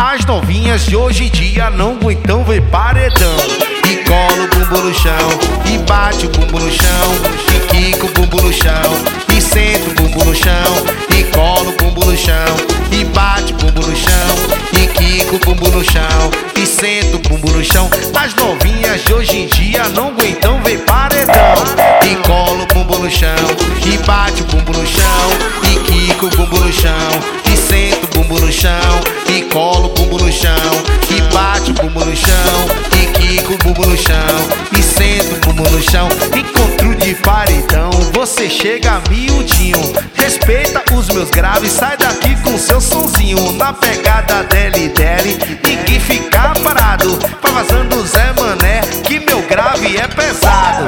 As novinhas de hoje em dia não aguentam ver paredão. E cola o bumbum no chão, e bate o bumbum no chão, e quica o bumbum no chão, e senta o bumbum no chão, e cola o bumbum no chão, e bate o bumbum no chão, e quica o bumbum no chão, e senta o bumbum no chão. As novinhas de hoje em dia não aguentam ver paredão. E cola o bumbum no chão, e bate o bumbum no chão, e quica o bumbum no chão, e senta o bumbum no chão, e cola o bumbum no chão, e bate o bumbum no chão, e quica o bumbum no chão, e senta o bumbum no chão. Encontro de paredão, você chega miudinho, respeita os meus graves, sai daqui com seu sonzinho. Na pegada dele, ninguém fica parado, vai vazando Zé Mané, que meu grave é pesado.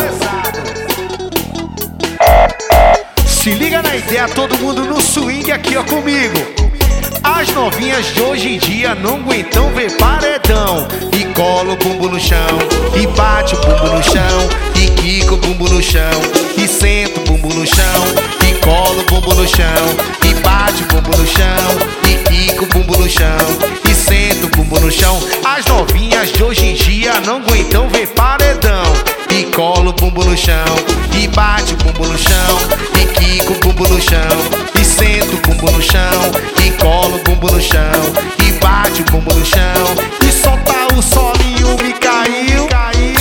Se liga na ideia, todo mundo no swing aqui ó comigo. As novinhas de hoje em dia não aguentam ver paredão. E cola o bumbum no chão, e bate o bumbum no chão, e quica o bumbum no chão, e senta o bumbum no chão, e cola o bumbum no chão, e bate o bumbum no chão, e quica o bumbum no chão, e senta o bumbum no chão. As novinhas de hoje em dia não aguentam ver paredão. E cola o bumbum no chão, e bate o bumbum no chão, e quica o bumbum no chão, e senta o bumbum no chão, e cola o bumbum no chão, e bate o bumbum no chão, e solta o solinho, me caiu, caiu.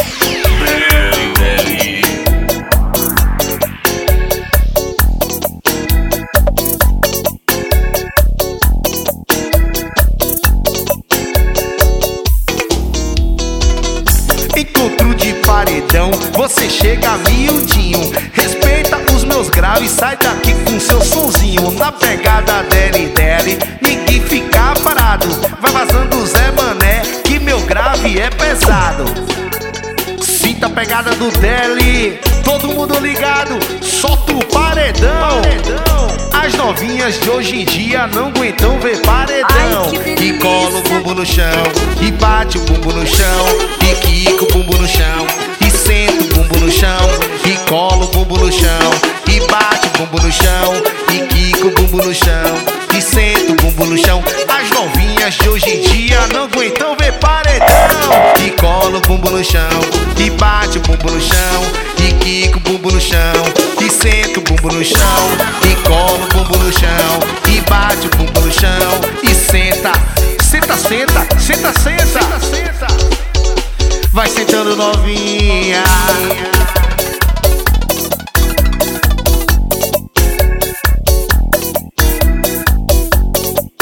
Encontro de paredão, você chega miudinho, respeita os meus graves, sai daqui com seu sonzinho. Na pegada dele, ninguém fica parado, vai vazando Zé Mané, que meu grave é pesado. Sinta a pegada do Deli, todo mundo ligado, solta o paredão. As novinhas de hoje em dia não aguentam ver paredão. E cola o bumbum no chão, e bate o bumbum no chão, e quica o bumbum no chão, e senta o bumbum no chão, e cola o bumbum no chão, e bate o bumbum no chão, e quica o bumbum no chão, e senta o bumbum no chão. As novinhas de hoje em dia não aguentam ver paredão. E cola o bumbum no chão, e bate o bumbum no chão, e quica o bumbum no chão, e senta o bumbum no chão, e cola o bumbum no chão, e bate o bumbum no chão, e senta, senta, senta, senta, senta, senta. Vai sentando novinha.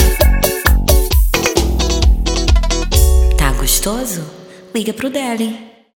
Tá gostoso? Liga pro Deli.